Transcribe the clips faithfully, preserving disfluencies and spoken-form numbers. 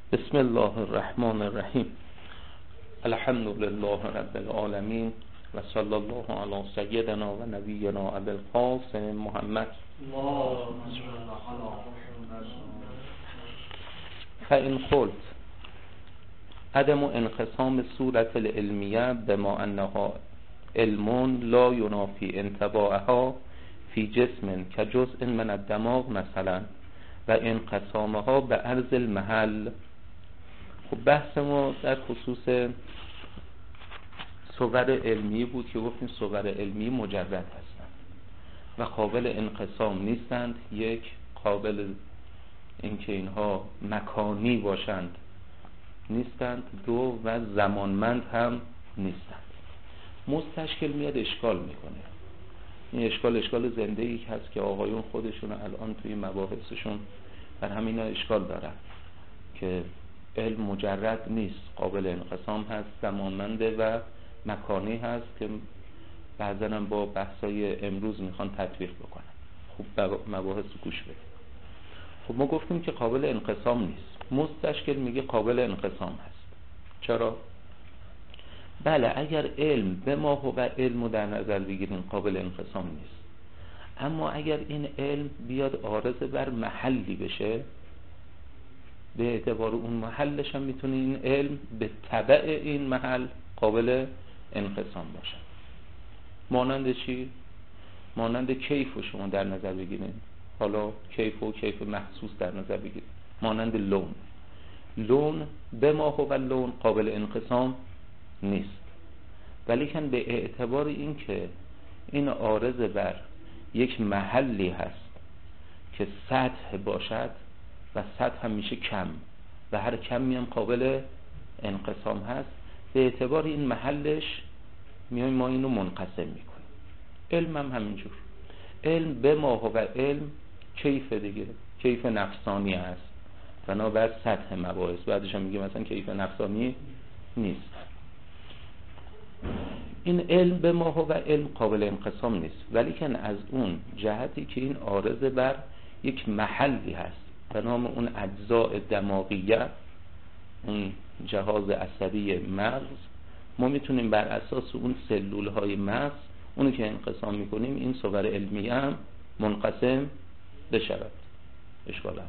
بسم الله الرحمن الرحیم. الحمد لله رب العالمین و صلی الله علی سیدنا و نبینا ابی القاسم محمد. فإن قلت عدم انقسام صورت العلمیه بما انها علم لا ینافی انطباعها فی جسم كجزء من الدماغ مثلا و انقسامها به عرض المحل. خب بحث ما در خصوص صور علمی بود که گفتیم صور علمی مجرد هستند و قابل انقسام نیستند. یک، قابل اینکه اینها مکانی باشند نیستند. دو، و زمانمند هم نیستند. مستشکل میاد اشکال میکنه. این اشکال اشکال زنده ای هست که آقایون خودشون الان توی مباحثشون بر همینا اشکال دارن که علم مجرد نیست، قابل انقسام هست، زمانمنده و مکانی هست که بعضا هم با بحثای امروز میخوان تطبیق بکنن. خوب مباحث گوش بدید. خب ما گفتیم که قابل انقسام نیست. مستشکل میگه قابل انقسام هست. چرا؟ بله، اگر علم به ما هو علم در نظر بگیریم قابل انقسام نیست، اما اگر این علم بیاد عارض بر محلی بشه، به اعتبار اون محلش هم میتونه این علم به تبع این محل قابل انقسام باشه. مانند چی؟ مانند کیف رو شما در نظر بگیرید. حالا کیف و کیف محسوس در نظر بگیرید. مانند لون. لون به ما هو لون قابل انقسام نیست، ولیکن به اعتبار این که این عارض بر یک محلی هست که سطح باشد و سطح هم میشه کم و هر کمی هم قابل انقسام هست، به اعتبار این محلش میایم ما اینو منقسم میکنیم. علم هم همینجور. علم به ما هو علم کیف دیگه، کیف نفسانی هست بنابر سطح مباحث. بعدش هم میگه مثلا کیف نفسانی نیست. این علم به ما هو علم قابل انقسام نیست، ولیکن از اون جهتی که این عارض بر یک محلی هست به نام اون اجزاء دماغیه، اون جهاز عصبی مغز، ما میتونیم بر اساس اون سلول های مغز اونو که انقسام میکنیم این صور علمیه هم منقسم بشود. اشکال هم.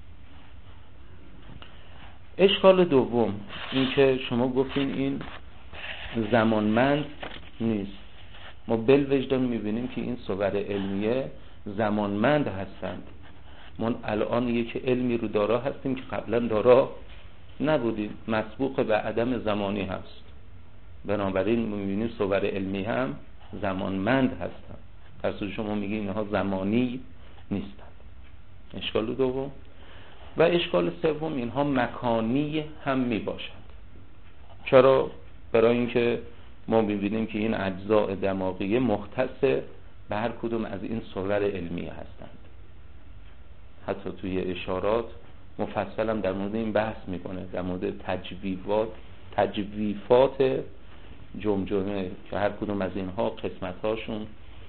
اشکال دوم این که شما گفتین این زمانمند نیست. ما بالوجدان میبینیم که این صور علمیه زمانمند هستند. ما الان یک علمی رو دارا هستیم که قبلا دارا نبودیم، مسبوق به عدم زمانی هست. بنابراین میبینیم صور علمی هم زمانمند هستند. پس شما میگید اینها زمانی نیستند. اشکال دوم. و اشکال سوم اینها مکانی هم میباشند. چرا؟ برای اینکه ما میبینیم که این اجزاء دماغی مختص به هر کدوم از این صور علمی هستند. حتی توی اشارات مفصل هم در مورد این بحث میکنه، در مورد تجویفات تجویفات جمجمه که هر کدوم از اینها قسمت‌هاشون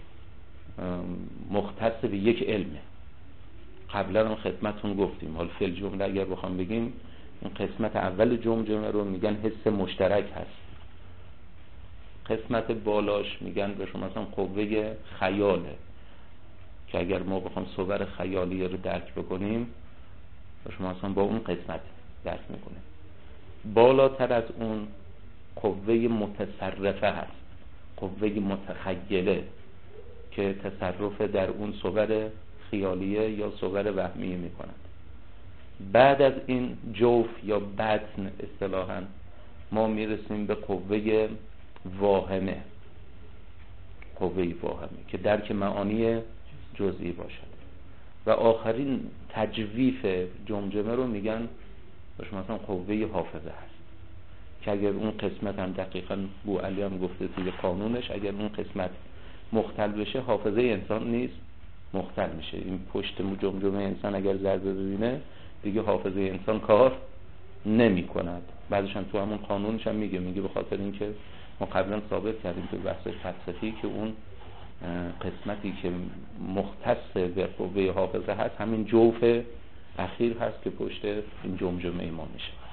مختص به یک علمه. قبلا هم خدمتون گفتیم. حالا فی الجمله اگر بخوام بگیم این قسمت اول جمجمه رو میگن حس مشترک هست. قسمت بالاش میگن به شما مثلا قوه خیاله که اگر ما بخوام صور خیالی رو درک بکنیم به شما مثلا با اون قسمت درک میکنیم. بالاتر از اون قوه متصرفه هست، قوه متخیله که تصرف در اون صور خیالیه یا صور وهمیه میکنند. بعد از این جوف یا بطن اصطلاحاً ما میرسیم به قوه واهمه، قوه واهمه که درک معانی جزئی باشد. و آخرین تجویف جمجمه رو میگن باشه مثلا قوه حافظه هست که اگر اون قسمت هم دقیقاً بو علی هم گفته توی قانونش، اگر اون قسمت مختل بشه حافظه انسان نیست مختل میشه. این پشت جمجمه انسان اگر ضربه ببینه دیگه حافظه انسان کار نمی کند. بعدش هم تو همون قانونش هم میگه میگه به خاطر اینکه ما قبلا ثابت کردیم تو بحث فلسفی که اون قسمتی که مختص به قوه حافظه هست همین جوف اخیر هست که پشت این جمجمه ما میشه.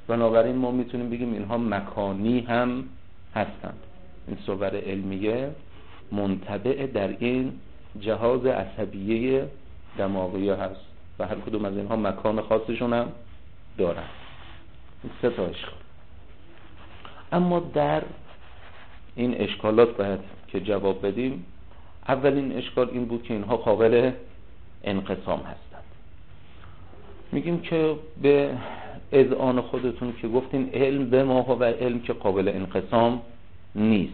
بنابراین ما میتونیم بگیم اینها مکانی هم هستند. این صور علمیه منطبع در این جهاز عصبیه دماغی هست و هر کدوم از اینها مکان خاصشون هم دارن. این سه تا اشکال. اما در این اشکالات باید که جواب بدیم. اولین اشکال این بود که اینها قابل انقسام هستند. میگیم که به اذعان خودتون که گفتین علم به ما و علم که قابل انقسام نیست.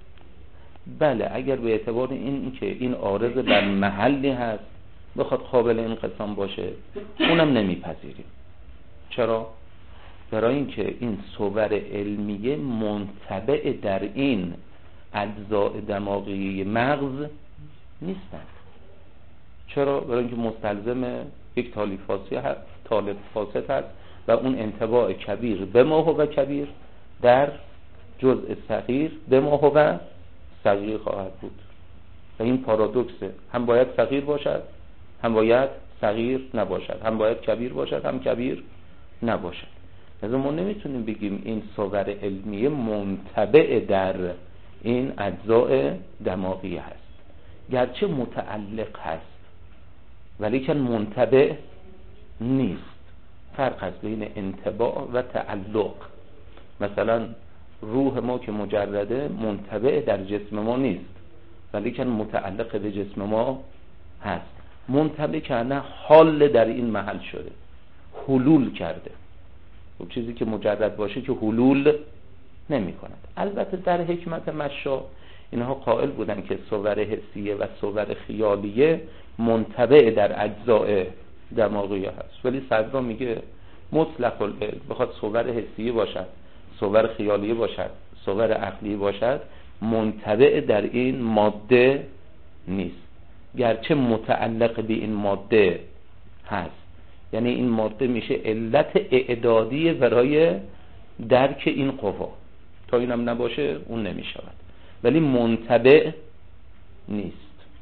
بله، اگر به اعتبار این که این عارض بر محلی هست بخواد قابل انقسام باشه اونم نمیپذیریم. چرا؟ برای اینکه این صور علمیه منطبع در این اجزاء دماغی مغز نیستند. چرا؟ برای اینکه مستلزم یک طالب فاسد هست، طالب فاسد هست و اون انطباع کبیر به ما و کبیر در جزء صغیر به ما و صغیر خواهد بود و این پارادوکسه. هم باید صغیر باشد هم باید صغیر نباشد، هم باید کبیر باشد هم کبیر نباشد. لذا ما نمیتونیم بگیم این صور علمیه منطبع در این اجزاء دماغی هست، گرچه متعلق هست ولی که منطبع نیست. فرق هست بین انطباع و تعلق. مثلا روح ما که مجرده منطبع در جسم ما نیست ولی که متعلق به جسم ما هست. منطبع کنه حال در این محل شده، حلول کرده. و چیزی که مجرد باشه که حلول نمی کند. البته در حکمت مشا اینها قائل بودن که صور حسیه و صور خیالیه منطبع در اجزاء دماغی هست، ولی صدرا میگه مطلق العلم بخواد صور حسیه باشد، صور خیالیه باشد، صور عقلی باشد، منطبع در این ماده نیست، گرچه متعلق به این ماده هست. یعنی این ماده میشه علت اعدادی برای درک این قوا. تا اینم نباشه اون نمیشود، ولی منطبع نیست.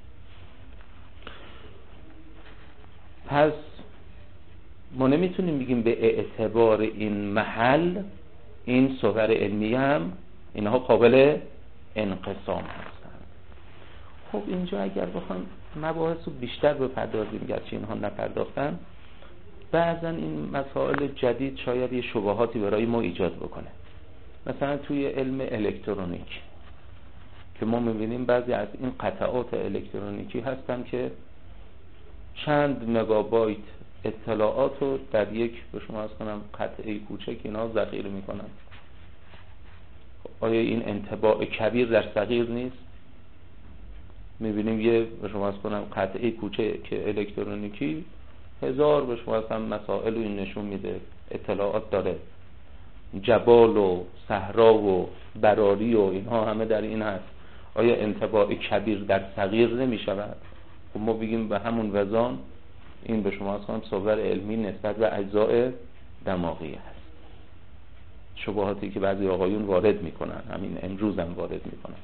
پس ما نمیتونیم بگیم به اعتبار این محل این صور علمی هم اینها قابل انقسام هستند. خب اینجا اگر بخوام مباحث رو بیشتر بپردازیم، گرچه اینها نپرداختن، بعضا این مسائل جدید شاید یه شبهاتی برای ما ایجاد بکنه. مثلا توی علم الکترونیک که ما میبینیم بعضی از این قطعات الکترونیکی هستن که چند مگابایت اطلاعات رو در یک به شما از کنم قطعه کوچک اینا ذخیره میکنن. آیا این انطباع کبیر در صغیر نیست؟ میبینیم یه به شما از کنم قطعه کوچک که الکترونیکی هزار به شما از مسائل رو این نشون میده، اطلاعات داره، جبال و صحرا و براری و اینها همه در این هست. آیا انطباع کبیر در صغیر نمی شود؟ خب ما بگیم به همون وزان این به شما اصلا صور علمی نسبت به اجزاء دماغی هست. شبهاتی که بعضی آقایون وارد میکنن، همین امروز هم وارد میکنن.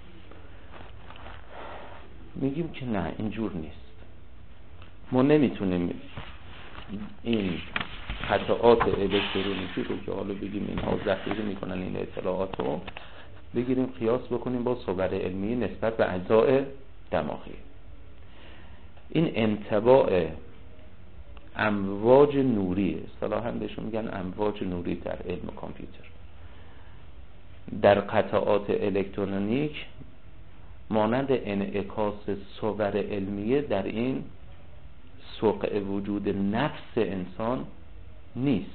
میگیم که نه، اینجور نیست. ما نمیتونیم این قطعات الکترونیکی رو که حالا بگیم اینها ذخیره میکنن این اطلاعات رو بگیریم قیاس بکنیم با صور علمی نسبت به اجزاء دماغی. این انطباع امواج نوری، اصطلاحاً بهشون میگن امواج نوری در علم کامپیوتر، در قطعات الکترونیک مانند انعکاس صور علمیه در این سوق وجود نفس انسان نیست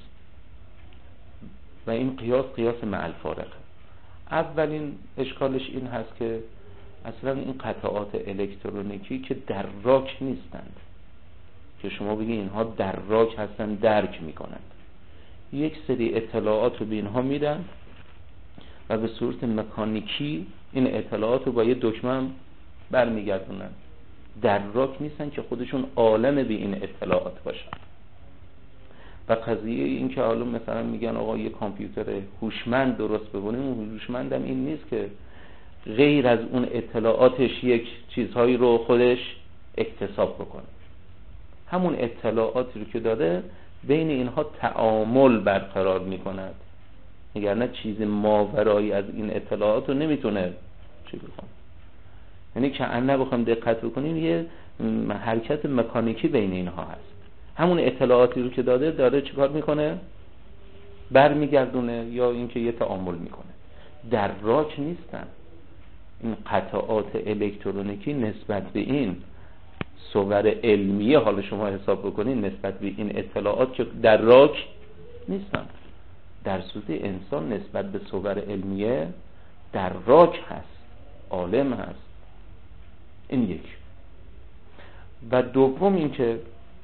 و این قیاس قیاس مع الفارق. اولین اشکالش این هست که اصلا این قطعات الکترونیکی که دراک نیستند که شما بگید اینها دراک هستن، درک میکنند. یک سری اطلاعات رو به اینها میدن و به صورت مکانیکی این اطلاعات رو با یه دکمه برمیگردونن. دراک نیستن که خودشون عالم به این اطلاعات باشن. و قضیه این که حالا مثلا میگن آقا یه کامپیوتر هوشمند درست بکنیم، اون هوشمندم این نیست که غیر از اون اطلاعاتش یک چیزهایی رو خودش اکتساب بکنه. همون اطلاعاتی رو که داده بین اینها تعامل برقرار میکند، وگرنه چیز ماورایی از این اطلاعات رو نمیتونه چی بکنه. یعنی که انه بخوام دقت بکنیم یه حرکت مکانیکی بین اینها هست. همون اطلاعاتی رو که داده داره چیکار میکنه؟ برمیگردونه یا اینکه یه تعامل میکنه. در راک نیستن این قطعات الکترونیکی نسبت به این صور علمیه. حالا شما حساب بکنید نسبت به این اطلاعات که در راک نیستن. در صورت انسان نسبت به صور علمیه در راک هست، عالم هست. این یک. و دوم این که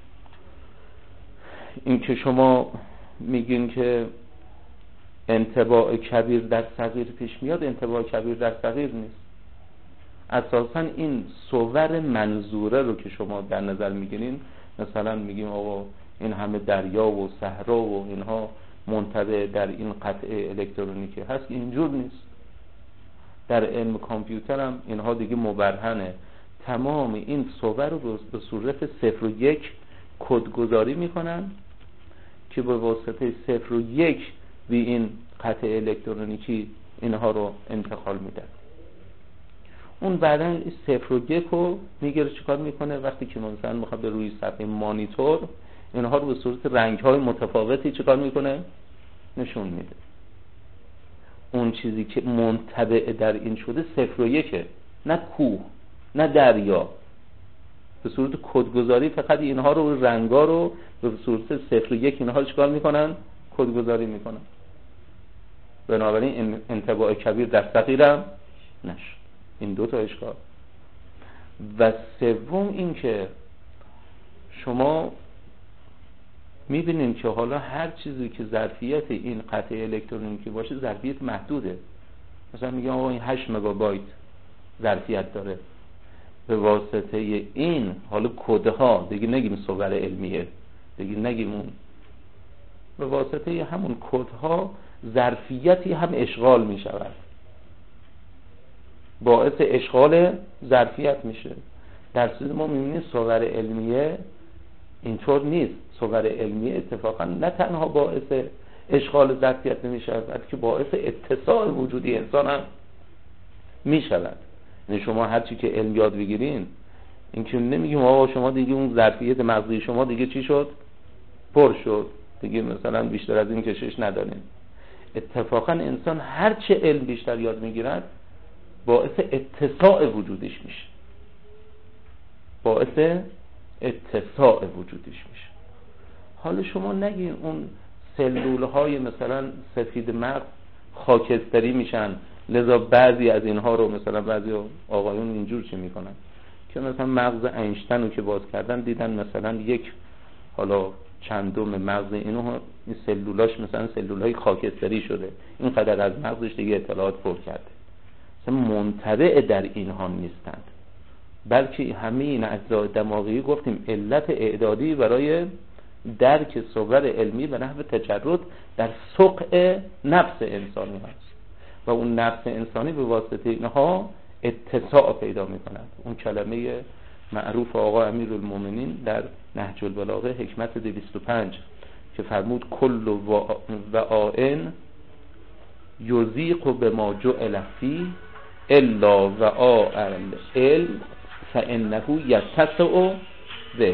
این که شما میگین که انطباع کبیر در صغیر پیش میاد، انطباع کبیر در صغیر نیست. اساساً این صور منظوره رو که شما در نظر میگیرین، مثلا میگیم آقا این همه دریا و صحرا و اینها منطبع در این قطعه الکترونیکی هست، اینجور نیست. در علم کامپیوتر هم اینها دیگه مبرهنه. تمام این صور رو به صورت صفر و یک کدگذاری میکنن که به واسطه صفر و یک به این قطعه الکترونیکی اینها رو انتقال میدن. اون بعدا این صفر و یک رو میگیره چیکار میکنه؟ وقتی که مثلا میخواد به روی صفحه مانیتور اینها رو به صورت رنگ‌های متفاوتی چیکار میکنه؟ نشون میده. اون چیزی که منطبع در این شده صفر و یکه، نه کوه نه دریا. به صورت کدگذاری فقط اینها رو، رنگا رو به صورت صفر و یک اینها رو چیکار میکنن؟ کدگذاری میکنن. بنابراین انطباع کبیر در صغیر هم نشد. این دو تا اشکال. و سوم این که شما میبینین که حالا هر چیزی که ظرفیت این قطعه الکترونیکی باشه ظرفیت محدوده. مثلا میگم آقا این هشت مگابایت ظرفیت داره. به واسطه این حالا کدها، دیگه نگیم صور علمیه، دیگه نگیم اون، به واسطه همون کدها ظرفیتی هم اشغال میشود، باعث اشغال ظرفیت میشه. در صورت ما میبینیم صور علمیه اینطور نیست. صور علمیه اتفاقا نه تنها باعث اشغال ظرفیت نمیشه، بلکه باعث اتساع وجودی انسان هم میشود. یعنی شما هرچی که علم یاد بگیرین، این که نمیگیم آقا شما دیگه اون ظرفیت مغزی شما دیگه چی شد؟ پر شد، دیگه مثلا بیشتر از این کشش ندارین. اتفاقا انسان هرچه علم بیشتر یاد میگیرد باعث اتساع وجودش میشه، باعث اتساع وجودش میشه. حالا شما نگین اون سلول های مثلا سفید مغز خاکستری میشن، لذا بعضی از اینها رو مثلا بعضی آقایون اینجور چی میکنن که مثلا مغز اینشتین رو که باز کردن دیدن مثلا یک حالا چندم مغز اینو این سلولاش مثلا سلولای خاکستری شده، اینقدر از مغزش دیگه اطلاعات پر کرده. مثلا منطبع در اینها نیستند، بلکه همه این اجزای دماغی گفتیم علت اعدادی برای درک صور علمی به نحو تجرد در سقع نفس انسانی هست و اون نفس انسانی به واسطه اینها اتساع پیدا می کند. اون کلمه معروف آقا امیرالمومنین در نهج البلاغه حکمت دویست و پنج که فرمود کل و آئن یزیق به ما جعل فیه الا و آل علم فانه یتسع به.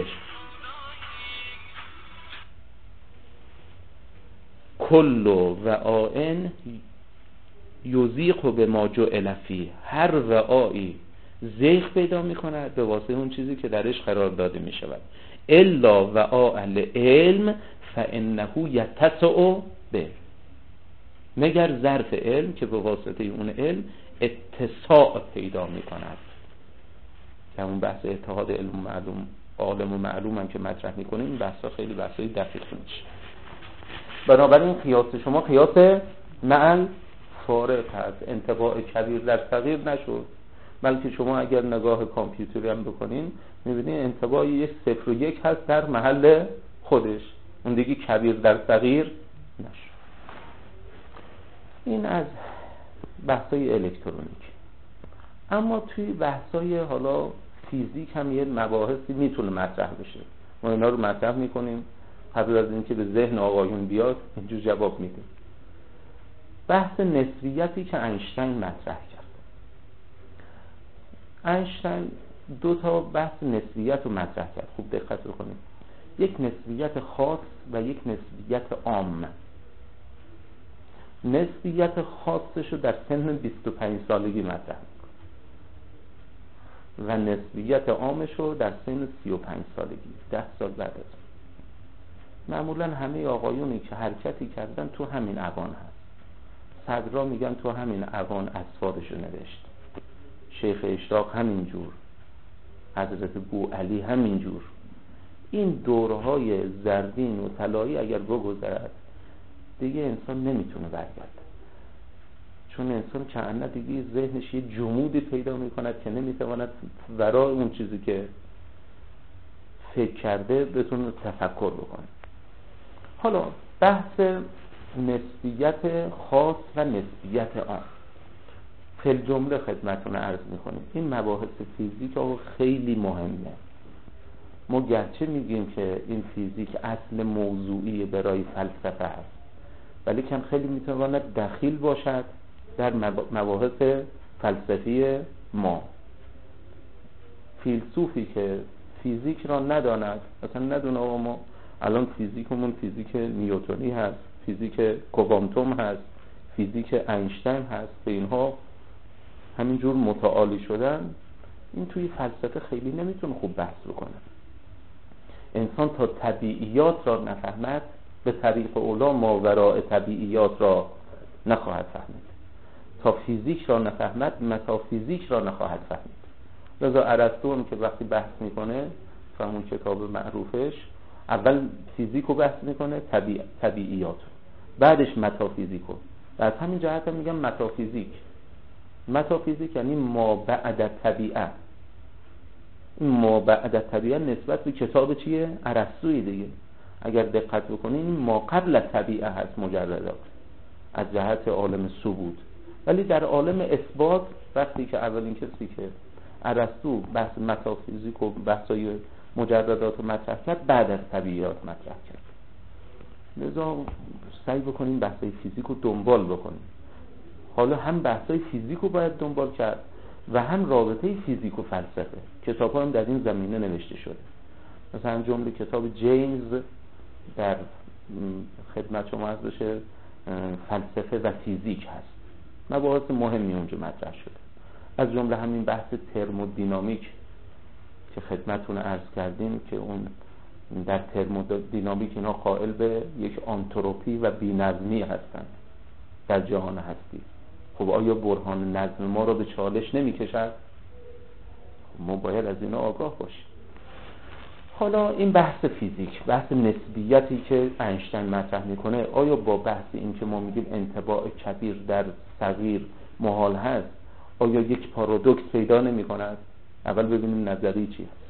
کل و آئن یزیق به ما جعل فیه، هر وعایی زیغ پیدا می کند به واسطه اون چیزی که درش قرار داده می شود. الا و آل علم فانه یتسع به، مگر ظرف علم که به واسطه اون علم اتساع پیدا می کند. که اون بحث اتحاد علم و معلوم، عالم و معلوم هم که مطرح می کنیم، این بحثا خیلی بحثای دقیق میشه. بنابراین قیاس شما قیاس معل فارق هست، انطباع کبیر در صغیر نشد، بلکه شما اگر نگاه کامپیوتری هم بکنین میبینید انطباع یک صفر و یک هست در محل خودش، اون دیگه کبیر در صغیر نشد. این از بحثای الکترونیک. اما توی بحثای حالا فیزیک هم یه مباحثی میتونه مطرح بشه، ما اینا رو مطرح میکنیم. قبل از اینکه به ذهن آقایون بیاد اینجور جواب میده. بحث نسبیتی که اینشتین مطرح کرد. اینشتین دو تا بحث نسبیت رو مطرح کرد. خوب دقت بکنید. یک نسبیت خاص و یک نسبیت عام. نسبیت خاصش رو در سن بیست و پنج سالگی مطرح میکنه و نسبیت عامش رو در سن سی و پنج سالگی، ده سال بعد از. معمولا همه آقایونی که حرکتی کردن تو همین اوان هست. صدرا میگن تو همین اوان اسفارش رو نوشت، شیخ اشراق همینجور، حضرت بو علی همینجور. این دورهای زرین و طلایی اگر بگذرد دیگه انسان نمیتونه برگرده، چون انسان چند دیگه ذهنش یه جمودی پیدا میکند که نمیتواند ورای اون چیزی که فکر کرده بتونه تفکر بکنه. حالا بحث نسبیت خاص و نسبیت عام فی الجمله خدمتتون عرض میکنیم. این مباحث فیزیک خیلی مهمه. ما گرچه میگیم که این فیزیک اصل موضوعی برای فلسفه است، ولی کم خیلی میتواند دخیل باشد در مباحث فلسفی ما. فیلسوفی که فیزیک را نداند، مثلا ندونه آقا ما الان فیزیکمون فیزیک نیوتنی هست، فیزیک کوانتوم هست، فیزیک اینشتین هست، به اینها همینجور متعالی شدن، این توی فلسفه خیلی نمیتونه خوب بحث بکنه. انسان تا طبیعیات را نفهمد به طریق اولا ماوراء طبیعیات را نخواهد فهمید. تا فیزیک را نفهمد متافیزیک را نخواهد فهمید. لذا ارسطو هم که وقتی بحث میکنه همون کتاب معروفش اول فیزیک رو بحث میکنه، طبیع... طبیعیات رو، بعدش متافیزیک رو. و از همین جهت هم میگم متافیزیک. متافیزیک یعنی ما بعد طبیعه. ما بعد طبیعه نسبت به کتاب چیه؟ ارسطویی دیگه. اگر دقت بکنین ما قبل طبیعه هست مجردات از جهت عالم ثبوت، ولی در عالم اثبات وقتی که اولین کسی که ارسطو بحث متافیزیک و بحثای مجردات رو مطرح کرد بعد از طبیعیات مطرح کرد. لذا سعی بکنیم بحثای فیزیک رو دنبال بکنیم. حالا هم بحثای فیزیک رو باید دنبال کرد و هم رابطه فیزیک و فلسفه. کتاب ها هم در این زمینه نوشته شده. مثلا جمله کتاب جیمز در خدمت شما از بشه فلسفه و فیزیک هست. مباحث مهمی اونجا مطرح شده. از جمله همین بحث ترمودینامیک که خدمتتون عرض کردیم که اون در ترمودینامیک اینا قائل به یک آنتروپی و بی‌نظمی هستند در جهان هستی. خب آیا برهان نظم ما را به چالش نمی کشد؟ ما باید از اینا آگاه باشیم. حالا این بحث فیزیک، بحث نسبیتی که اینشتین مطرح میکنه، آیا با بحث این که ما میگیم انطباع کبیر در صغیر محال هست، آیا یک پارادوکس پیدا نمی کند؟ اول ببینیم نظریه چی هست.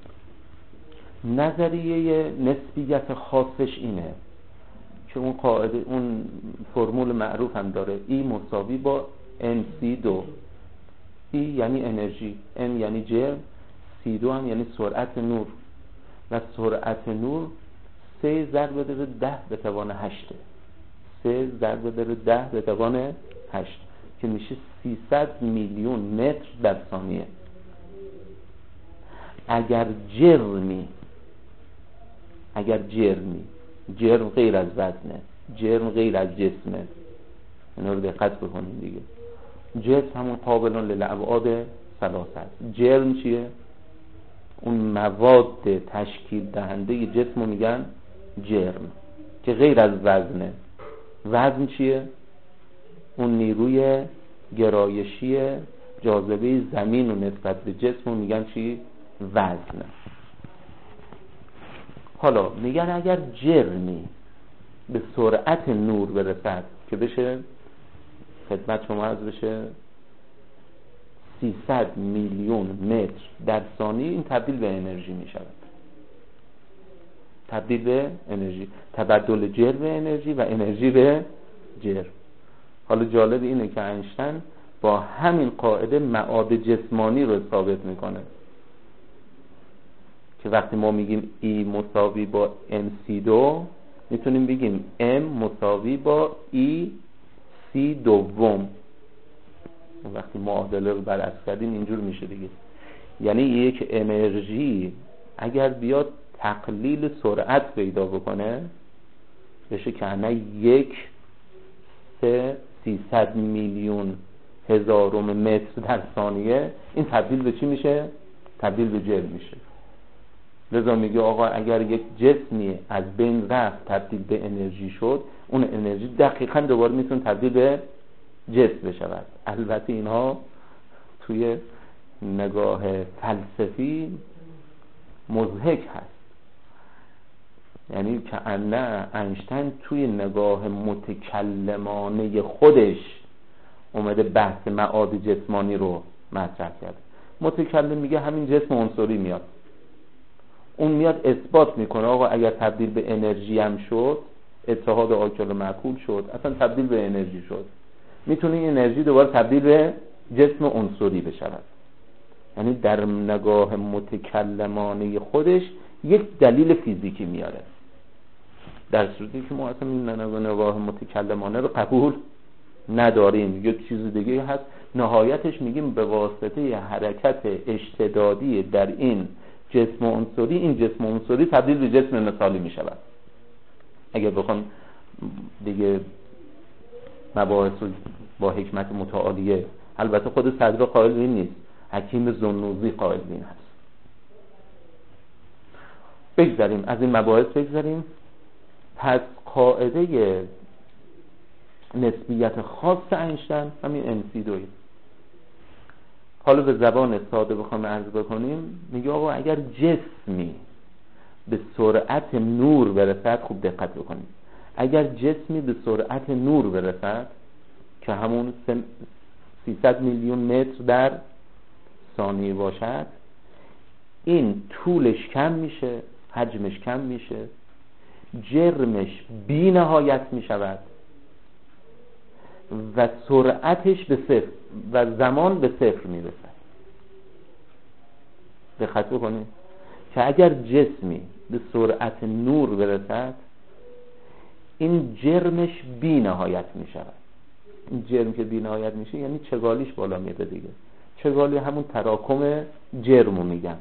نظریه نسبیت خاصش اینه که اون قاعده، اون فرمول معروف هم داره، ای مساوی با ام سی دو. ای یعنی انرژی، ام یعنی جرم، سی دو هم یعنی سرعت نور و سرعت نور سه ضرب در ده به توان هشته. سه ضرب در ده به توان هشت که میشه سیصد میلیون متر در ثانیه. اگر جرمی اگر جرمی جرم غیر از وزنه، جرم غیر از جسمه، اینا رو دقت بکنید دیگه. جسم همون قابلون للابعاد ثلاثه است. جرم چیه؟ اون مواد تشکیل دهنده جسم رو میگن جرم که غیر از وزنه. وزن چیه؟ اون نیروی گرایشی جاذبه زمین رو نسبت به جسم رو میگن چی؟ وزن. حالا میگن اگر جرمی به سرعت نور برسد که بشه خدمت شما از بشه سیصد میلیون متر در ثانیه، این تبدیل به انرژی میشود. تبدیل به انرژی، تبدل جرم به انرژی و انرژی به جرم. حالا جالب اینه که اینشتین با همین قاعده معاد جسمانی رو ثابت میکنه که وقتی ما میگیم ای مساوی با ام سی دو میتونیم بگیم ام مساوی با ای سی دوم. وقتی معادله رو برعکس کردیم اینجور میشه دیگه. یعنی یک انرژی اگر بیاد تقلیل سرعت پیدا بکنه بشه که نه یک سه سیصد میلیون هزارم متر در ثانیه، این تبدیل به چی میشه؟ تبدیل به جرم میشه. لذا میگه آقا اگر یک جسمی از بین رفت تبدیل به انرژی شد، اون انرژی دقیقاً دوباره میتونه تبدیل به جسم بشود. البته اینها توی نگاه فلسفی مضحک هست، یعنی که انه اینشتین توی نگاه متکلمانه خودش اومده بحث معاد جسمانی رو مطرح کرده. متکلم میگه همین جسم عنصری میاد، اون میاد اثبات میکنه آقا اگر تبدیل به انرژی هم شد، اتحاد آکل و معکول شد، اصلا تبدیل به انرژی شد، میتونه این انرژی دوباره تبدیل به جسم عنصری بشود. یعنی در نگاه متکلمانه خودش یک دلیل فیزیکی میاره، در صورتی که ما اصلا این نگاه متکلمانه رو قبول نداریم. یک چیز دیگه هست، نهایتش میگیم به واسطه حرکت اشتدادی در این جسم عنصری، این جسم عنصری تبدیل به جسم مثالی میشود. اگر بخوام دیگه مباحث رو با حکمت متعالیه، البته خود صدر قائل این نیست، حکیم ذوالنوزی قائل این هست. بگذاریم از این مباحث بگذاریم. پس قاعده نسبیت خاص اینشتین همین ام سی دو. حالا به زبان ساده بخوام عرض بکنیم، میگه آقا اگر جسمی به سرعت نور برسد، خوب دقت بکنید، اگر جسمی به سرعت نور برسد که همون سیصد میلیون متر در ثانیه باشد، این طولش کم میشه، حجمش کم میشه، جرمش بی نهایت میشود و سرعتش به صفر و زمان به صفر میرسد. دقت بکنید که اگر جسمی به سرعت نور برسد، این جرمش بی نهایت میشود. این جرم که بی نهایت میشه یعنی چگالیش بالا میره دیگه. چگالی همون تراکم جرمو میگن،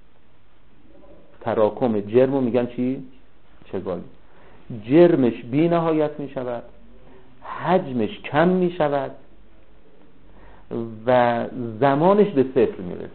تراکم جرمو میگن چی؟ چگالی. جرمش بی نهایت میشود، حجمش کم میشود و زمانش به صفر میرسه.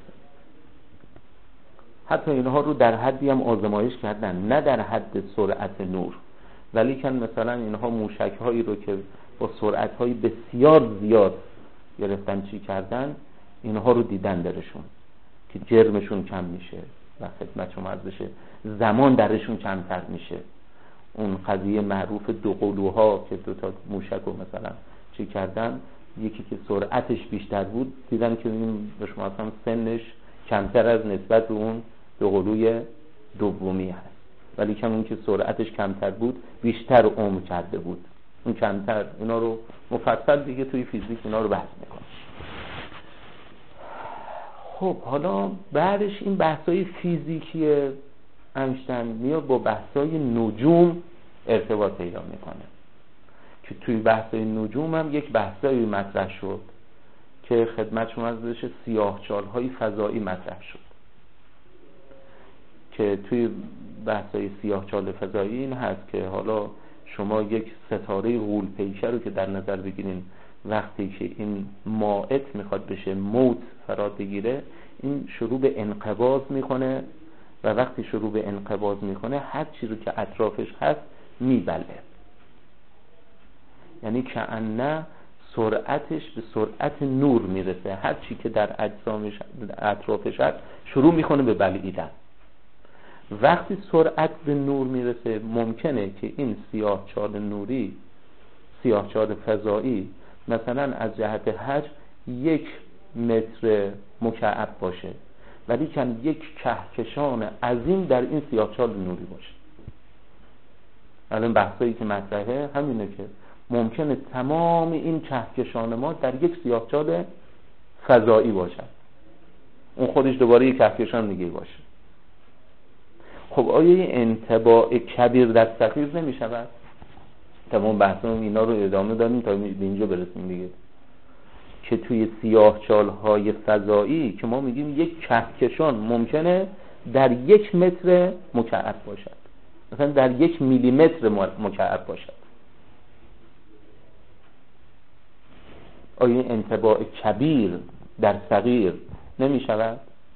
حتی اینها رو در حدی هم آزمایش کردن، نه در حد سرعت نور، ولی کن مثلا اینها موشک هایی رو که با سرعت های بسیار زیاد گرفتن چی کردن، اینها رو دیدن درشون که جرمشون کم میشه و خدمت شما عرض بشه زمان درشون کمتر میشه. اون قضیه معروف دو قلوها که دو تا موشک رو مثلا چی کردن، یکی که سرعتش بیشتر بود دیدن که این به شما اصلا سنش کمتر از نسبت به اون دو قلوی دومی هست، ولی که اون که سرعتش کمتر بود بیشتر عمر کرده بود، اون کمتر. اینا رو مفصل دیگه توی فیزیک اینا رو بحث میکنه. خب حالا بعدش این بحثای فیزیکی اینشتین میاد با بحثای نجوم ارتباط پیدا میکنه که توی بحثای نجوم هم یک بحثایی مطرح شد که خدمت شما از بشه سیاهچال‌های فضایی مطرح شد که توی بحثای سیاهچال فضایی این هست که حالا شما یک ستاره غول پیکر رو که در نظر بگیرین، وقتی که این مائت میخواد بشه موت فرا بگیره، این شروع به انقباض میکنه و وقتی شروع به انقباض میکنه هر چی رو که اطرافش هست میبله. یعنی که انه سرعتش به سرعت نور میرسه، هر چی که در اجسامش اطرافش هست شروع میکنه به بلعیدن. وقتی سرعت به نور میرسه ممکنه که این سیاهچال نوری، سیاهچال فضایی مثلا از جهت حجم یک متر مکعب باشه، ولی کن یک کهکشان عظیم در این سیاهچال نوری باشه. الان بحثایی که مطرحه همینه که ممکنه تمام این کهکشان ما در یک سیاهچال فضایی باشد، اون خودش دوباره یک کهکشان دیگه باشه. خب آیا این انطباع کبیر در صغیر نمی شود؟ تمام بحثمون اینا رو ادامه دادیم تا به اینجا برسیم دیگه، که توی سیاهچال‌های فضایی که ما میگیم یک کهکشان ممکنه در یک متر مکعب باشد، مثلا در یک میلیمتر مکعب باشد. آیا این انطباع کبیر در صغیر نمی شود؟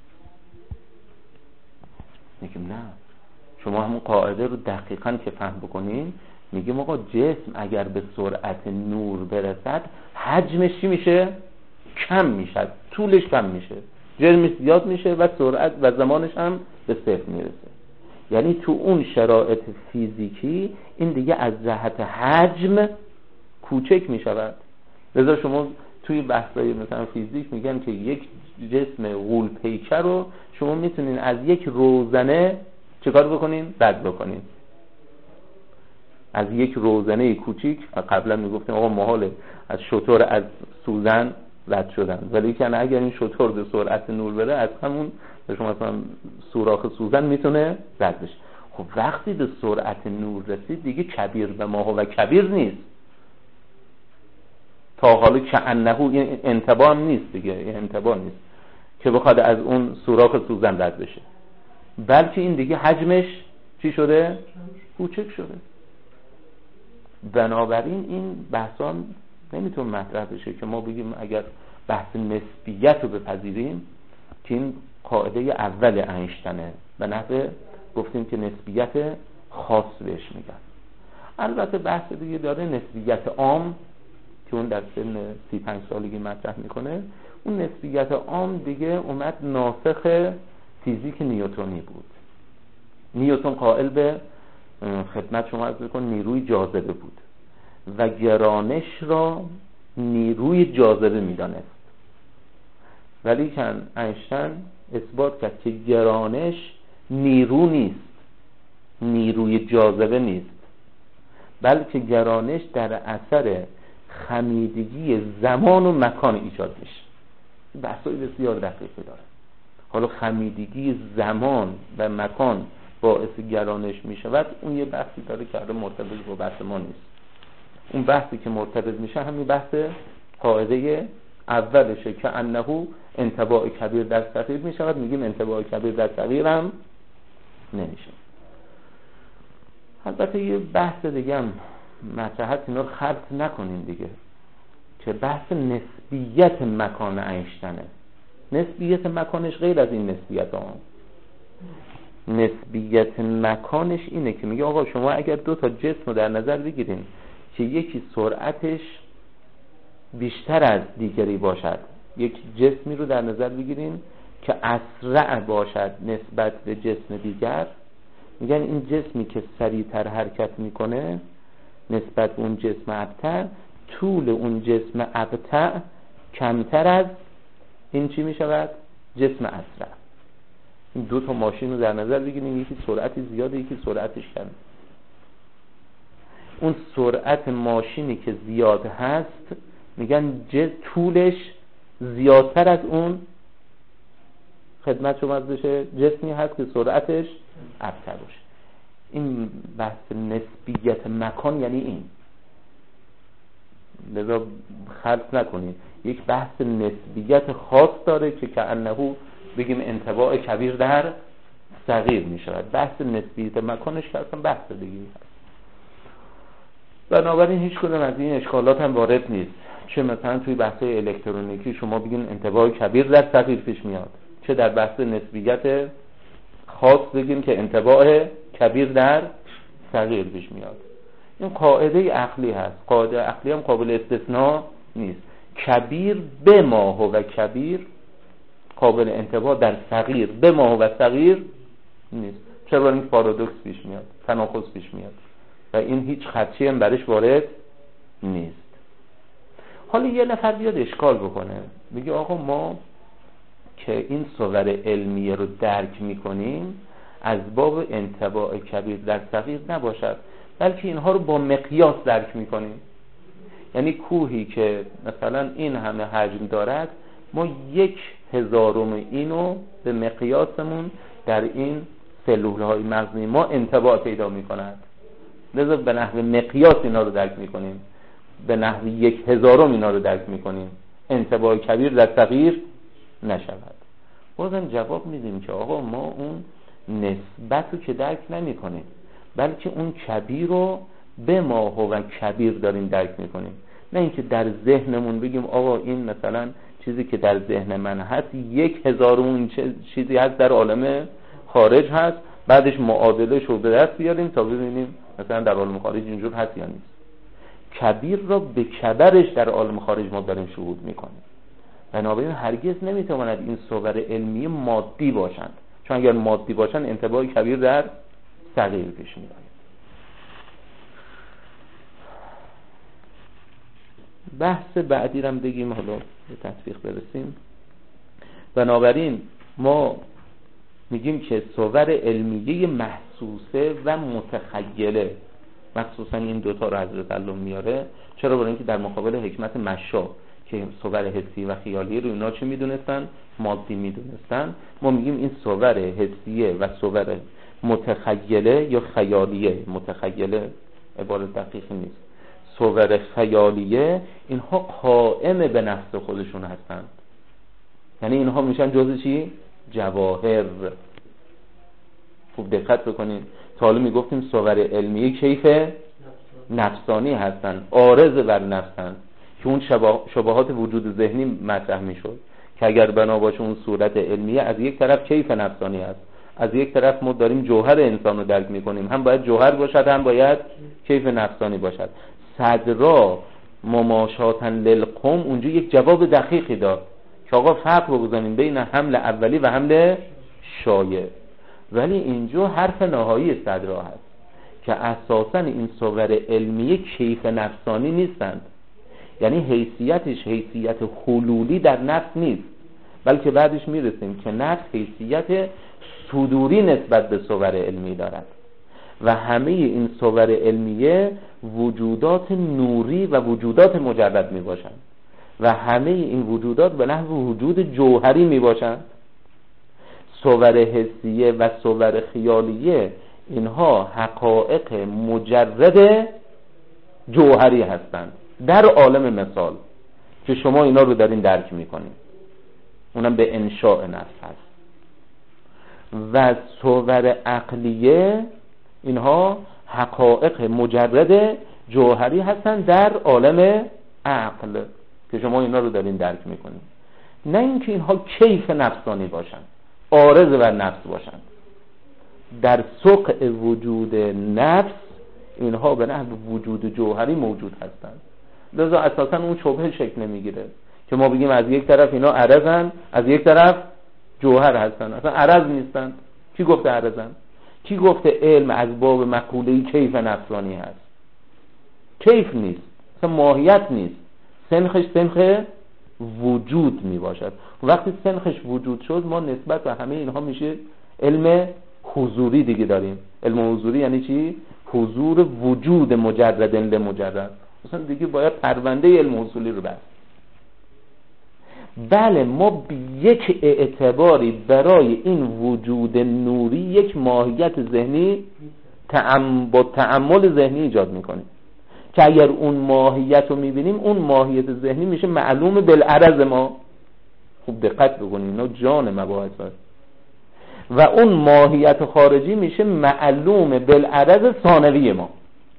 میگیم نه. شما همون قاعده رو دقیقاً که فهم بکنین، میگیم آقا جسم اگر به سرعت نور برسد حجمش چی میشه؟ کم میشه، طولش کم میشه، جرمش زیاد میشه و سرعت و زمانش هم به صفر میرسه. یعنی تو اون شرایط فیزیکی این دیگه از جهت حجم کوچک میشود. لذا شما توی بحثای مثلا فیزیک میگن که یک جسم غول پیکر رو شما میتونین از یک روزنه چیکار بکنین؟ رد بکنین. از یک روزنه کوچیک، قبلا میگفتیم آقا محاله از شتر از سوزن رد شدن، ولی که اگر این شتر به سرعت نور بره از همون به شما مثلا سوراخ سوزن میتونه رد بشه. خب وقتی به سرعت نور رسید دیگه کبیر به ماها و کبیر نیست. تا حالا که انهو این انتباه نیست دیگه، این انتباه نیست که بخواد از اون سوراخ سوزن رد بشه، بلکه این دیگه حجمش چی شده؟ کوچک شده. بنابراین این بحثان نمیتون مطرح بشه که ما بگیم اگر بحث نسبیت رو بپذیریم که این قاعده اول اینشتینه به نحوه گفتیم که نسبیت خاص بهش میگن. البته بحث دیگه داره نسبیت عام که اون در سن سی پنج سالگی مطرح میکنه. اون نسبیت عام دیگه اومد ناسخ فیزیک نیوتنی بود. نیوتن قائل به خدمت شما عرض می‌کنم نیروی جاذبه بود و گرانش را نیروی جاذبه میدانست، ولی که اینشتین اثبات کرد که گرانش نیرو نیست، نیروی جاذبه نیست، بلکه گرانش در اثر خمیدگی زمان و مکان ایجاد میشه. بحثای بسیار دقیقی داره. حالا خمیدگی زمان و مکان باعث گرانش میشود، اون یه بحثی داره که الان مرتبط با بحث ما نیست. اون بحثی که مرتبط میشه همین بحث قاعده اولشه که انهو انطباع کبیر در صغیر میشود. میگیم انطباع کبیر در صغیر هم نمیشه. البته یه بحث دیگه هم مطرحه، اینا رو خلط نکنیم دیگه، که بحث نسبیت مکان اینشتینه. نسبیت مکانش غیر از این نسبیت ها. نسبیت مکانش اینه که میگه آقا شما اگر دو تا جسم رو در نظر بگیرین که یکی سرعتش بیشتر از دیگری باشد، یک جسمی رو در نظر بگیرین که اسرع باشد نسبت به جسم دیگر، میگن این جسمی که سریعتر حرکت میکنه نسبت به اون جسم ابطأ، طول اون جسم ابطأ کمتر از این چی میشود؟ جسم اسرع. این دو تا ماشین رو در نظر بگیریم، یکی سرعتی زیاده یکی سرعتش کمه. اون سرعت ماشینی که زیاد هست میگن جز طولش زیادتر از اون خدمت شما بشه جسمی هست که سرعتش ابطأ باشه. این بحث نسبیت مکان یعنی این. لذا خلط نکنید. یک بحث نسبیت خاص داره که که انهو بگیم انطباع کبیر در صغیر می شود. بحث نسبیت مکانش که اصلا بحث دیگه هست. بنابراین هیچ کدوم از این اشکالات هم وارد نیست. چه مثلا توی بحث الکترونیکی شما بگین انطباع کبیر در صغیر پیش میاد، چه در بحث نسبیت خاص بگیم که انطباع کبیر در صغیر پیش میاد. این قاعده عقلی هست. قاعده عقلی هم قابل استثناء نیست. کبیر به ما و کبیر قابل انطباع در صغیر به ما و صغیر نیست. چرا؟ این پارادوکس پیش میاد، تناقض پیش میاد و این هیچ خدشه‌ای هم برش وارد نیست. حالا یه نفر بیاد اشکال بکنه، میگه آقا ما که این صور علمیه رو درک میکنیم از باب انطباع کبیر در صغیر نباشد، بلکه اینها رو با مقیاس درک میکنیم. یعنی کوهی که مثلا این همه حجم دارد، ما یک هزارم اینو به مقیاسمون در این سلولهای مغزی ما انطباع پیدا می‌کند. لذا به نحو مقیاس اینا رو درک می‌کنیم، به نحو یک هزارم اینا رو درک می‌کنیم، انطباع کبیر در صغیر نشود. بازم جواب میدیم که آقا ما اون نسبت رو که درک نمی‌کنیم، بلکه اون کبیر رو به ما هو کبیر داریم درک می‌کنیم. نه اینکه در ذهنمون بگیم آقا این مثلا چیزی که در ذهن من هست یک هزارمون چیزی هست در عالم خارج هست، بعدش معادله شو به دست بیاریم تا ببینیم مثلا در عالم خارج اینجور هست یا نیست. کبیر را به کبرش در عالم خارج ما داریم شهود میکنیم. بنابراین هرگز نمیتواند این صور علمی مادی باشند، چون اگر مادی باشند انطباع کبیر در صغیر پیش میاد. بحث بعدی رو هم بگیم، حالا به تطبیق برسیم. بنابراین ما میگیم که صور علمیه محسوسه و متخیله، مخصوصا این دوتا رو حضرت الله میاره. چرا؟ برای اینکه در مقابل حکمت مشا که صور حسی و خیالی رو اینا چه میدونستن؟ مادی میدونستن. ما میگیم این صور حسیه و صور متخیله یا خیالیه، متخیله عبارت دقیقی نیست، صور خیالیه، اینها قائم به نفس خودشون هستند. یعنی اینها میشن جزء چی؟ جواهر. خوب دقت بکنید، تا حالا میگفتیم صور علمیه کیف نفسانی هستند، عارض بر نفسند، که اون شباهات وجود ذهنی مطرح میشد که اگر بنا باشه اون صورت علمیه از یک طرف کیف نفسانی هست، از یک طرف ما داریم جوهر انسان رو درک میکنیم، هم باید جوهر باشد هم باید کیف نفسانی باشد. صدرا مماشاتن للقوم اونجا یک جواب دقیقی داد که آقا فرق رو بزنیم بین حمل اولی و حمل شایع. ولی اینجا حرف نهایی صدرا هست که اساساً این صور علمیه کیف نفسانی نیستند، یعنی حیثیتش حیثیت حلولی در نفس نیست، بلکه بعدش میرسیم که نفس حیثیت صدوری نسبت به صور علمی دارد و همه این صور علمیه وجودات نوری و وجودات مجرد می باشند و همه این وجودات به نحو وجود جوهری می باشند. صور حسیه و صور خیالیه اینها حقایق مجرد جوهری هستند در عالم مثال که شما اینا رو دارین درک می کنید، اونم به انشاء نفس هست. و صور عقلیه اینها حقایق مجرد جوهری هستن در عالم عقل که شما اینا رو دارین درک میکنید. نه اینکه اینها کیف نفسانی باشن، عارض بر نفس باشن. در سقع وجود نفس اینها به نحو وجود جوهری موجود هستند. لذا اساسا اون شبهه شکل نمیگیره که ما بگیم از یک طرف اینا عرضن، از یک طرف جوهر هستن. اصلا عرض نیستن. کی گفته عرضن؟ کی گفته علم از باب مقوله کیف نفسانی هست؟ کیف نیست، اصلا ماهیت نیست. سنخش سنخ وجود می باشد. وقتی سنخش وجود شد ما نسبت به همه اینها میشه علم حضوری دیگه داریم. علم حضوری یعنی چی؟ حضور وجود مجردن لمجرد. مثلا دیگه باید پرونده علم حضوری رو بست. بله ما به یک اعتباری برای این وجود نوری یک ماهیت ذهنی تعم... با تعامل ذهنی ایجاد میکنیم که اگر اون ماهیت رو میبینیم اون ماهیت ذهنی میشه معلوم بالعرض ما. خوب دقت بکنیم اینا جان مباحث هست. و اون ماهیت خارجی میشه معلوم بالعرض ثانوی ما.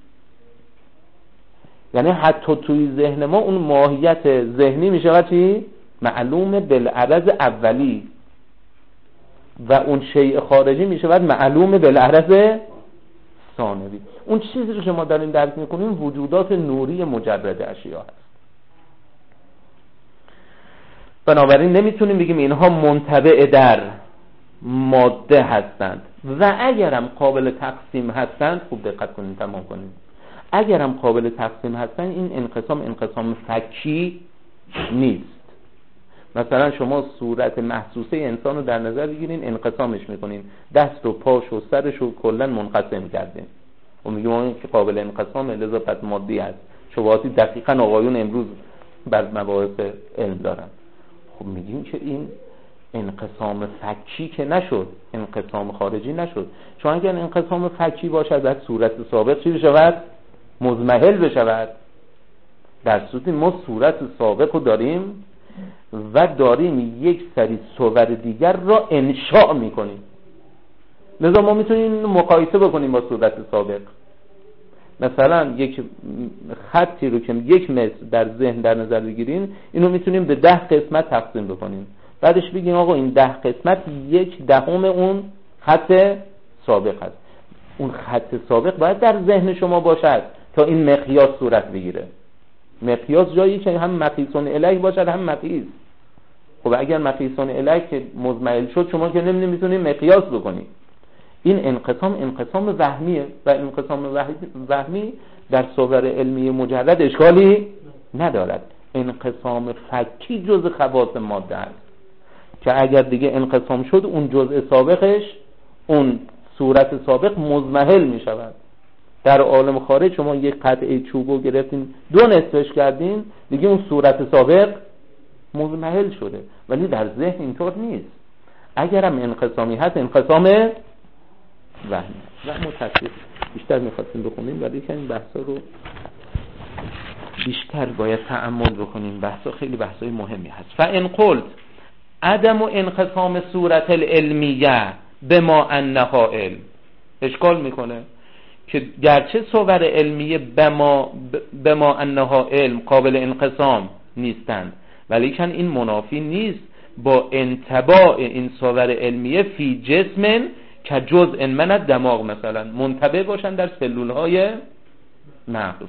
یعنی حتی توی ذهن ما اون ماهیت ذهنی میشه چی؟ معلوم بالعرض اولی و اون شیء خارجی میشه بعد معلوم بالعرض ثانوی. اون چیزی رو شما دارین درک میکنیم وجودات نوری مجرد اشیا هست. بنابراین نمیتونیم بگیم اینها منطبع در ماده هستند و اگرم قابل تقسیم هستند، خوب دقت کنین تمام کنین، اگرم قابل تقسیم هستند این انقسام انقسام فکی نیست. مثلا شما صورت محسوسه انسان رو در نظر بگیرین، انقسامش میکنین، دست و پاش و سرش رو کلا منقسم کردین و میگیم اون که قابل انقسام لذا پس مادی هست. شباهاتی دقیقاً آقایون امروز بر مباحث علم دارن. خب میگیم که این انقسام فکی که نشد، انقسام خارجی نشد. چون اگر انقسام فکی باشد در صورت سابق چی بشود؟ مضمحل بشود. در صورتی ما صورت سابق رو داریم و داریم یک سری صور دیگر را انشاء میکنیم، لذا ما میتونیم مقایسه بکنیم با صورت سابق. مثلا یک خطی رو که یک متر در ذهن در نظر بگیریم، اینو میتونیم به ده قسمت تقسیم بکنیم، بعدش بگیم آقا این ده قسمت یک دهم اون خط سابق هست. اون خط سابق باید در ذهن شما باشد تا این مقیاس صورت بگیره. مقیاس جایی که هم مقیسون الیه باشد هم مقیس. خب اگر مقیسون الیه که مضمحل شد، شما که نمیتونید مقیاس بکنید. این انقسام انقسام وهمیه و انقسام وهمی در صور علمی مجرد اشکالی ندارد. انقسام فکی جزء خواص ماده است که اگر دیگه انقسام شد، اون جزء سابقش، اون صورت سابق مضمحل می شود. در عالم خارج شما یک قطعه چوبو گرفتین دو نصفش کردین، دیگه اون صورت سابق مضمحل شده، ولی در ذهن اینطور نیست. اگرم انقسامی هست، انقسام وهمی. و متاسف بیشتر می‌خواستیم بخونیم، ولی که این بحثا رو بیشتر باید تأمل بکنیم. بحثا خیلی بحثای مهمی هست. فإن قلت عدم انقسام صورت العلمیه بما انها علم، اشکال میکنه که گرچه صور علمیه بما بما انها علم قابل انقسام نیستند، ولی کن این منافی نیست با انطباع این صور علمیه فی جسم که جزء من دماغ مثلا منطبع باشن در سلول های مغز.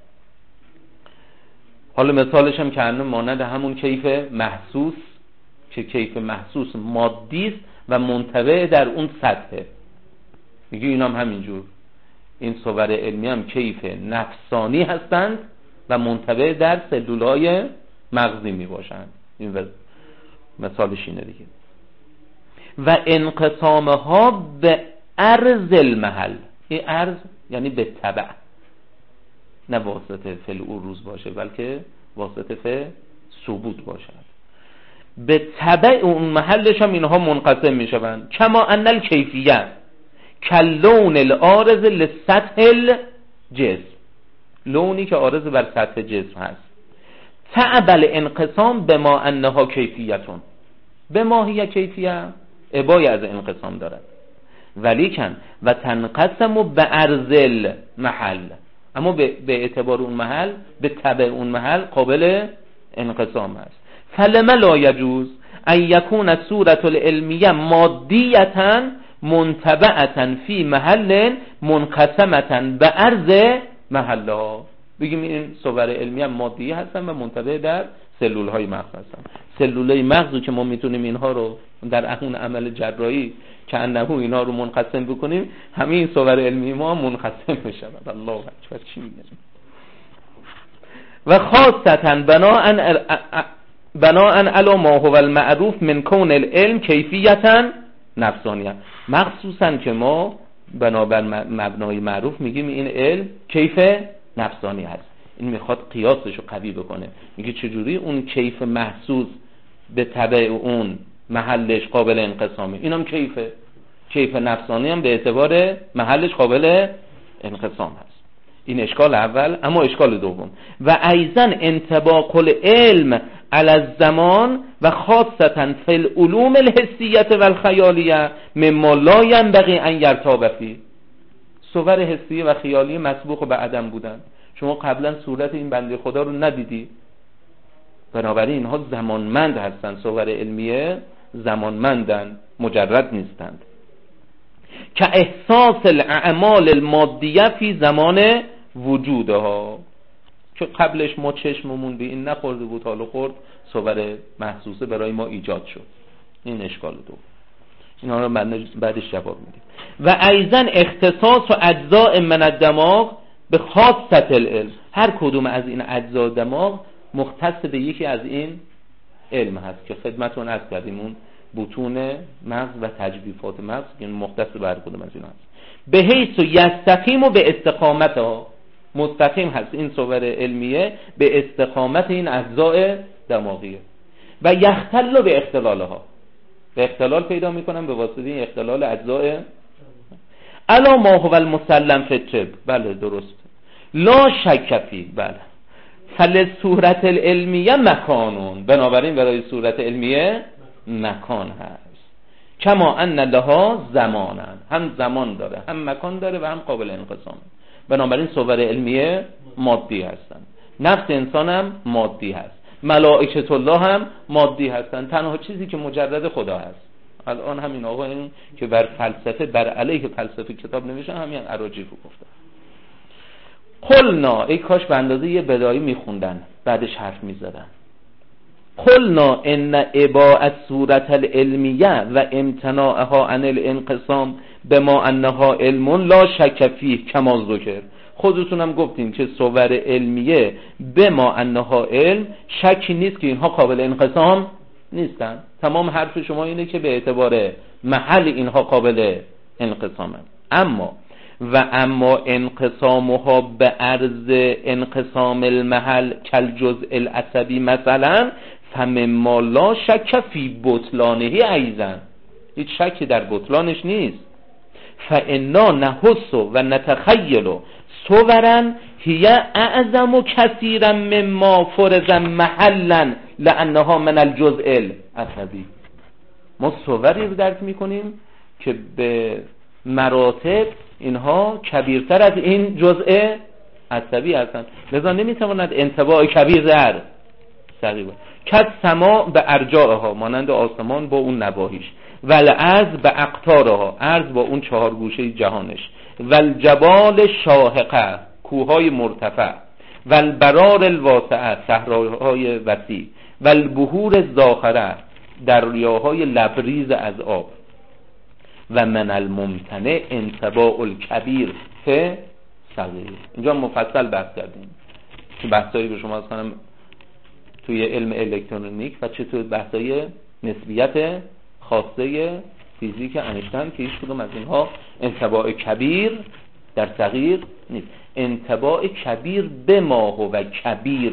حالا مثالش هم که انو مانند همون کیف محسوس که کیف محسوس مادی است و منطبع در اون سطحه. میگه اینا هم همینجور، این صور علمی هم کیف نفسانی هستند و منطبع در سلول های مغزی می باشند. این مثالش اینه دیگه. و انقسامها به عرض المحل، این عرض یعنی به تبع، نه واسطه فعل روز باشه بلکه واسطه فعل ثبوت باشد. به تبع اون محلش هم اینها منقسم می شوند. کما ان الکیفیت کلون العارض لسطح الجسم، لونی که عارض بر سطح جسم هست. تعبل انقسام به ما انها کیفیتون، به ما هی کیفیت ابای از انقسام دارد، ولیکن و تنقسم به عرض محل، اما به اعتبار اون محل به تبع اون محل قابل انقسام است. فلما لا یجوز ان یکون صورت العلمیه مادیتا منتبعتا فی محل منقسمتا به عرض محلها. بگیم این صور علمیه مادیه هستن و منتبع در سلول های مغز هستن. سلول های مغزو که ما میتونیم اینها رو در اون عمل جراحی که انه اینها رو منقسم بکنیم، همین صور علمی ما منقسم میشه. الله اکبر. چی میگه؟ و خاصتا بناء بناء علی ما هو المعروف من کون العلم کیفیتا نفسانیه، مخصوصا که ما بنابر مبنای معروف میگیم این علم کیف نفسانی هست. این میخواد قیاسش رو قوی بکنه. میگه چجوری اون کیف محسوس به تبع اون محلش قابل انقسامه، اینم کیفه کیف نفسانی هم به اعتبار محلش قابل انقسام هست. این اشکال اول. اما اشکال دوم، و ایضا انطباق العلم علی الزمان و خاصتا فی العلوم الحسیه و الخیالیه مما لا ينبغي ان یرتاب فیه. صور حسیه و خیالی مسبوق به عدم بودن. شما قبلا صورت این بنده خدا رو ندیدی، بنابراین اینها زمانمند هستند. صور علمیه زمانمندن، مجرد نیستند. که احساس الاعمال المادیه فی زمان وجودها، که قبلش ما چشممون به این نخورده بود، حالا خورد، صور محسوسه برای ما ایجاد شد. این اشکال دو. اینا رو بعدش جواب میدیم. و ایضا اختصاص و اجزاء من الدماغ به خاصت العلم، هر کدوم از این اجزا دماغ مختص به یکی از این علم هست که خدمتون عرض کردیم، اون بطون مغز و تجویفات مغز که مختص به هر کدوم از این هست. به حیث یستقیم و به استقامت ها، مستقیم هست این صور علمیه به استقامت این اجزاء دماغیه. و یختل به اختلالها، به اختلال پیدا میکنن به واسطه این اختلال اجزاء الا ما هو المسلم فی الطب. بله درست، لا شک فی. بله فل صورت العلمیه مکانون، بنابراین برای صورت علمیه مکان هست. کما ان لها زمانن، هم زمان داره هم مکان داره و هم قابل انقسام. بنابراین صور علمیه مادی هستن، نفس انسان هم مادی هست، ملائکه الله هم مادی هستن. تنها چیزی که مجرد خدا هست. الان همین آقا این که بر فلسفه بر علیه فلسفه کتاب نوشتن همین اراجیف رو گفتن. قلنا، ای کاش به اندازه یه بدایی میخوندن بعدش حرف میزدن. قلنا ان اباء صورت العلمیه و امتناعها عن الانقسام بما انها علم لا شک فیه کما ذکر. خودتون هم گفتین که صور علمیه بما انها علم، شکی نیست که اینها قابل انقسام نیستن. تمام حرف شما اینه که به اعتبار محل اینها قابل انقسامن. اما و اما انقسامها به عرض انقسام المحل کالجزء العصبی مثلا فمما لا شک فی بطلانه ایضا، هیچ شکی در بطلانش نیست. فانا نحس و نتخیل صورا هی اعظم کثیرا مما فرض محلا لانها من الجزء العصبی. ما صوری رو درک میکنیم که به مراتب اینها کبیرتر از این جزء عصبی هستند، لذا نمیتواند انطباع کبیر در صغیر باشد. کد سما به ارجاعها، مانند آسمان با اون نواحیش، والارض به اقطارها، ارض با اون چهار گوشه جهانش، والجبال شاهقه، کوههای مرتفع، والبرار الواسعه، صحراهای وسیع، والبحور الزاخره، دریاهای لبریز از آب. و من الممتنع انطباع الکبیر فی صغیر. اینجا مفصل بحث کردیم که بحثایی که شما اصلا توی علم الکترونیک و چه توی بحثای نسبیت خاصه فیزیک انیشتین که هیچ کدوم از اینها انطباع کبیر در صغیر نیست. انطباع کبیر به ما هو کبیر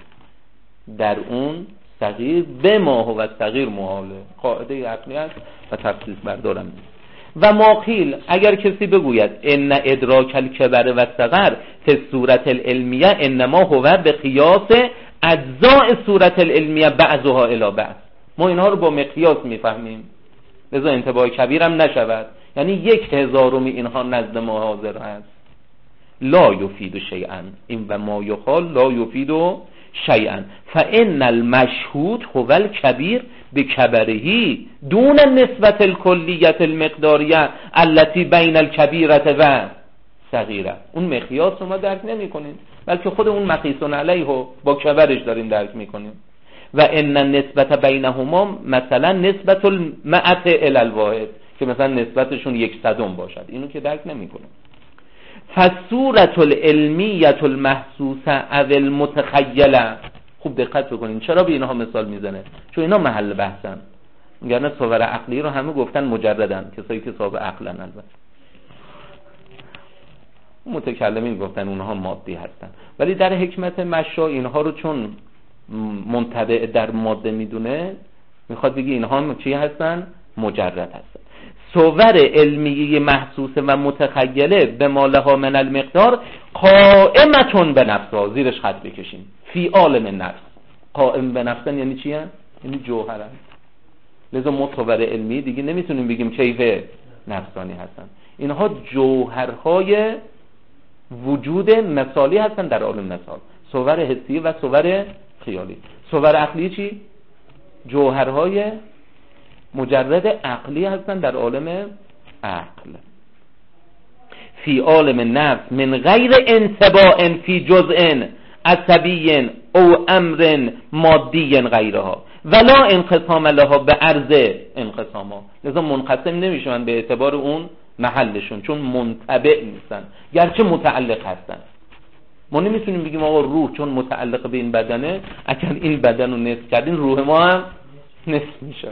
در اون صغیر به ما هو صغیر محاله، قاعده عقلی است و تفصیل بردارم نیست. و ماقیل، اگر کسی بگوید ان ادراک الکبر و صغر فی صورت العلمیه انما هو به قیاس اجزاء صورت العلمیه بعضها الی بعض، ما اینها رو با مقیاس میفهمیم، لذا انطباع کبیر هم نشود، یعنی یک هزارمی اینها نزد ما حاضر هست. لا یفید شیئا، این و ما یقال لا یفید شیئا فان المشهود هو الکبیر بکبرهی دون نسبت الکلیت المقداریه التي بین الکبیرة و صغیره. اون مقیاس رو ما درک نمی کنیم، بلکه خود اون مقیسون علیه با کبرش داریم درک می کنیم. و ان نسبت بینهما مثلا نسبت المعت الی الواحد، که مثلا نسبتشون یک صدم باشد، اینو که درک نمی کنیم. فصورت العلمیت المحسوسه او المتخیله. خوب دقت بکنین چرا به اینها مثال میزنه، چون اینا محل بحثن. یعنی صور عقلی رو همه گفتن مجردن، کسایی که صاحب عقلن. البته متکلمین گفتن اونها مادی هستن، ولی در حکمت مشا اینها رو چون منطبع در ماده میدونه، میخواد بگه اینها هم چی هستن؟ مجرد هستن. صور علمیه محسوسه و متخیله به ما لها من المقدار قائمتون به نفسها، زیرش خط بکشیم، فی عالم نفس. قائم به نفسن یعنی چی هست؟ یعنی جوهرن. لذا ما صور علمی دیگه نمیتونیم بگیم کیف نفسانی هستن، اینها جوهرهای وجود مثالی هستن در عالم مثال، صور حسی و صور خیالی. صور عقلی چی؟ جوهرهای مجرد عقلی هستن در عالم عقل. فی عالم نفس من غیر انطباع فی جزء عصبی او امر مادی غیرها ولا انقسام لها به عرض انقساما. لذا منقسم نمیشون به اعتبار اون محلشون، چون منطبع نیستن، گرچه متعلق هستن. ما نمیتونیم بگیم آقا روح چون متعلق به این بدنه، اگر این بدن رو نصف کردین روح ما هم نصف میشه.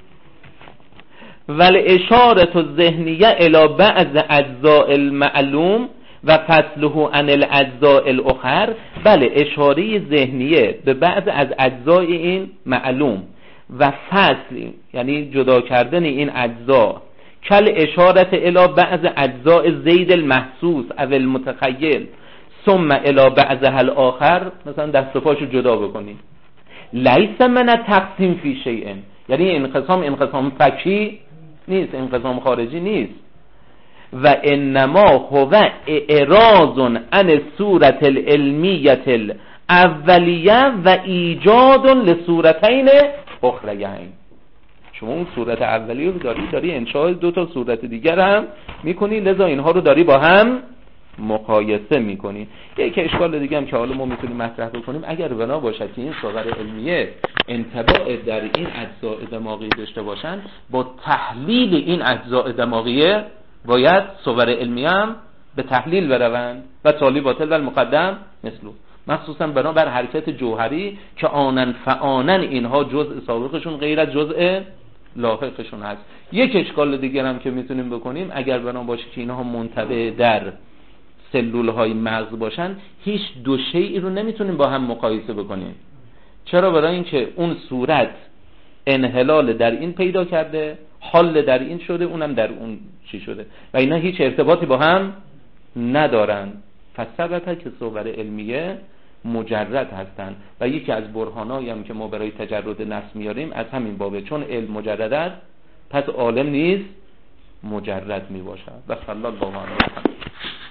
ولی اشارت و ذهنیه الی بعض اجزاء المعلوم و فصله عن الاجزاء الاخر. بله، اشاره ذهنیه به بعض از اجزای این معلوم و فصل یعنی جدا کردن این اجزا، کل اشارت الی بعض اجزاء زید المحسوس او المتخیل ثم الی بعضها الاخر، مثلا دست و پاشو جدا بکنی. لیس من تقسیم فی شیء، یعنی انقسام انقسام فکی نیست، انقسام خارجی نیست. و انما هو اعراض عن صورت العلمیت الاولیه و ایجاد لصورتین اخرین. شما اون صورت اولیه رو داری داری انشاء دو تا صورت دیگر هم میکنی، لذا اینها رو داری با هم مقایسه میکنی. یک اشکال دیگه هم که حالا ما میتونیم مطرح بکنیم، اگر بنا باشد که این صور علمیه انطباع در این اجزاء دماغی داشته باشن، با تحلیل این اجزاء دماغیه باید صور علمیه هم به تحلیل بروند و تالی باطل و المقدم مثلو، مخصوصا بنابر حرکت جوهری که آنن فآنن اینها جزء سابقشون غیر از جزء لاحقشون هست. یک اشکال دیگر هم که میتونیم بکنیم، اگر بنا باشه که اینها منطبع در سلول های مغز باشن، هیچ دو شیئی رو نمیتونیم با هم مقایسه بکنیم. چرا؟ برای اینکه اون صورت انحلال در این پیدا کرده، حال در این شده، اونم در اون چی شده و اینا هیچ ارتباطی با هم ندارن. فثبت که صور علمیه مجرد هستند و یکی از برهانایی هم که ما برای تجرد نفس میاریم از همین بابه، چون علم مجرد است پس عالم نیز مجرد می باشد. و صلی الله علیه و سلم.